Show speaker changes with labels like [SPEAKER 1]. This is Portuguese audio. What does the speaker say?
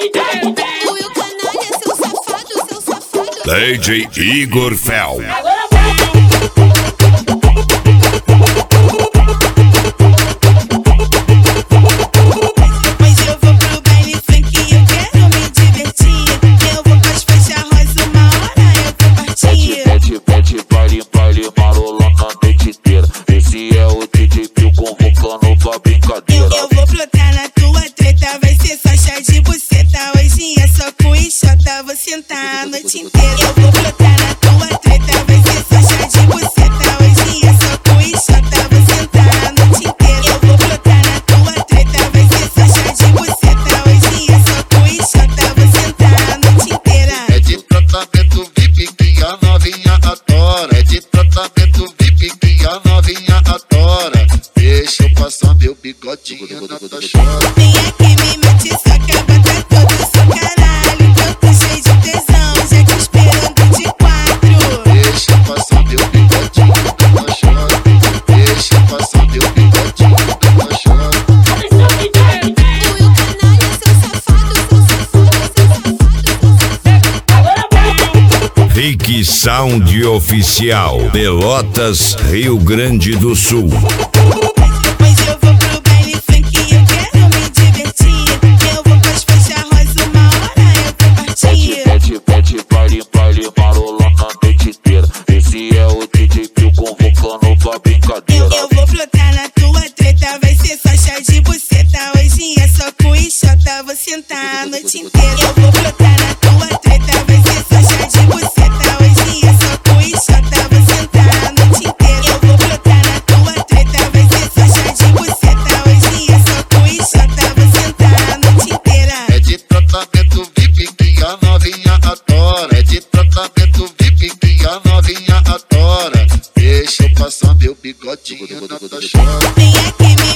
[SPEAKER 1] Will Canalha, seu safado, seu safado.
[SPEAKER 2] DJ Igor Fel.
[SPEAKER 1] Eu vou plotar na tua treta, vai ser só chá de buceta. Hoje é só com enxota, vou sentar a noite inteira. Eu vou plotar na tua treta, vai ser só chá de buceta. Hoje é só com enxota, vou sentar a noite inteira. Eu vou plotar na tua treta, vai ser só chá de buceta. Hoje é só com enxota, vou sentar a noite inteira.
[SPEAKER 3] É de tratamento VIP que a novinha adora. É de tratamento VIP que a novinha adora. Deixa eu passar meu bigodinho na tua chora.
[SPEAKER 1] Vem aqui, me mete soca, bota todo o seu caralho. Eu tô cheio de tesão, já te esperando de quatro.
[SPEAKER 3] Deixa eu passar meu bigodinho na tua chora. Deixa eu passar meu bigodinho na tua chora.
[SPEAKER 1] Will Canalha, seu safado, seu safado.
[SPEAKER 2] Rick Sound Oficial, Pelotas, Rio Grande do Sul.
[SPEAKER 1] Hoje eu vou pro baile funk, eu quero me divertir. Eu vou pras faixas rosa, uma hora eu vou partir.
[SPEAKER 4] Pede, baile, marola na noite inteira. Esse é o DJ Pio convocando pra brincadeira.
[SPEAKER 1] Eu vou plotar na tua treta, vai ser só chá de buceta. Hoje é só com enxota, vou sentar a noite inteira. Eu vou plotar na tua treta, vai ser só chá de buceta. Hoje é só com enxota, vou sentar a noite inteira. Eu vou plotar na tua treta, vai ser só chá de buceta. Hoje é só com enxota, vou sentar a noite inteira.
[SPEAKER 3] É de tratamento VIP que a novinha adora. É de tratamento VIP que a novinha adora. Deixa eu passar meu bigodinho na tua chora.
[SPEAKER 1] Vem aqui, me